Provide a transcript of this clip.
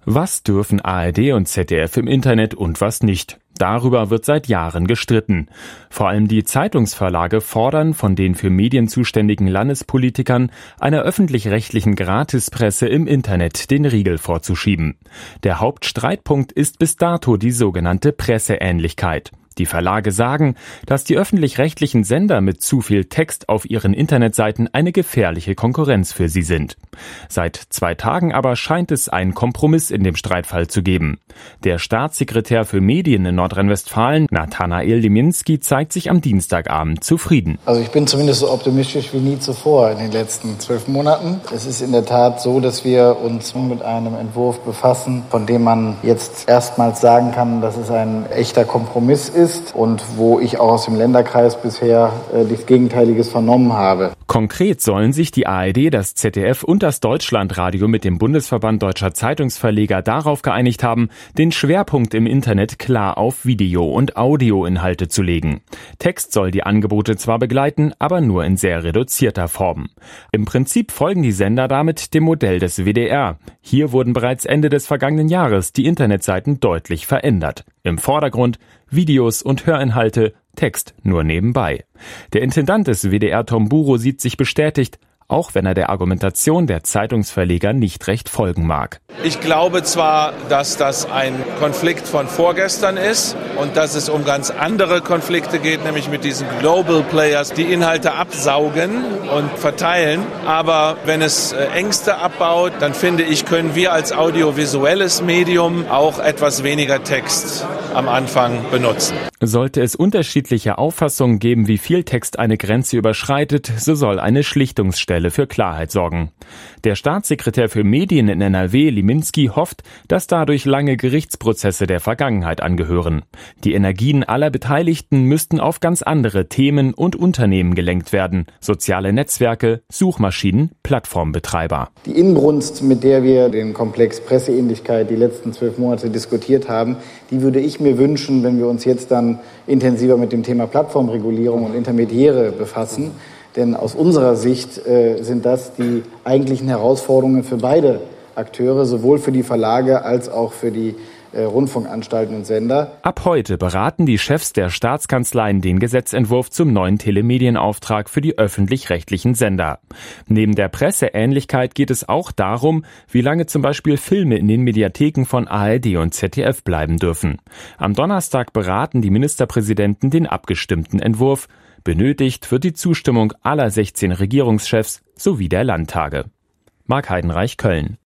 Was dürfen ARD und ZDF im Internet und was nicht? Darüber wird seit Jahren gestritten. Vor allem die Zeitungsverlage fordern von den für Medien zuständigen Landespolitikern, einer öffentlich-rechtlichen Gratispresse im Internet den Riegel vorzuschieben. Der Hauptstreitpunkt ist bis dato die sogenannte Presseähnlichkeit. Die Verlage sagen, dass die öffentlich-rechtlichen Sender mit zu viel Text auf ihren Internetseiten eine gefährliche Konkurrenz für sie sind. Seit 2 Tagen aber scheint es einen Kompromiss in dem Streitfall zu geben. Der Staatssekretär für Medien in Nordrhein-Westfalen, Nathanael Liminski, zeigt sich am Dienstagabend zufrieden. Also ich bin zumindest so optimistisch wie nie zuvor in den letzten 12 Monaten. Es ist in der Tat so, dass wir uns mit einem Entwurf befassen, von dem man jetzt erstmals sagen kann, dass es ein echter Kompromiss ist und wo ich auch aus dem Länderkreis bisher nichts Gegenteiliges vernommen habe. Konkret sollen sich die ARD, das ZDF und das Deutschlandradio mit dem Bundesverband Deutscher Zeitungsverleger darauf geeinigt haben, den Schwerpunkt im Internet klar auf Video- und Audioinhalte zu legen. Text soll die Angebote zwar begleiten, aber nur in sehr reduzierter Form. Im Prinzip folgen die Sender damit dem Modell des WDR. Hier wurden bereits Ende des vergangenen Jahres die Internetseiten deutlich verändert. Im Vordergrund Videos und Hörinhalte, Text nur nebenbei. Der Intendant des WDR Tom Buro sieht sich bestätigt, auch wenn er der Argumentation der Zeitungsverleger nicht recht folgen mag. Ich glaube zwar, dass das ein Konflikt von vorgestern ist und dass es um ganz andere Konflikte geht, nämlich mit diesen Global Players, die Inhalte absaugen und verteilen. Aber wenn es Ängste abbaut, dann finde ich, können wir als audiovisuelles Medium auch etwas weniger Text am Anfang benutzen. Sollte es unterschiedliche Auffassungen geben, wie viel Text eine Grenze überschreitet, so soll eine Schlichtungsstelle für Klarheit sorgen. Der Staatssekretär für Medien in NRW, Liminski, hofft, dass dadurch lange Gerichtsprozesse der Vergangenheit angehören. Die Energien aller Beteiligten müssten auf ganz andere Themen und Unternehmen gelenkt werden. Soziale Netzwerke, Suchmaschinen, Plattformbetreiber. Die Inbrunst, mit der wir den Komplex Presseähnlichkeit die letzten 12 Monate diskutiert haben, die würde ich mir wünschen, wenn wir uns jetzt dann intensiver mit dem Thema Plattformregulierung und Intermediäre befassen. Denn aus unserer Sicht sind das die eigentlichen Herausforderungen für beide Akteure, sowohl für die Verlage als auch für die Rundfunkanstalten und Sender. Ab heute beraten die Chefs der Staatskanzleien den Gesetzentwurf zum neuen Telemedienauftrag für die öffentlich-rechtlichen Sender. Neben der Presseähnlichkeit geht es auch darum, wie lange zum Beispiel Filme in den Mediatheken von ARD und ZDF bleiben dürfen. Am Donnerstag beraten die Ministerpräsidenten den abgestimmten Entwurf. Benötigt wird die Zustimmung aller 16 Regierungschefs sowie der Landtage. Marc Heidenreich, Köln.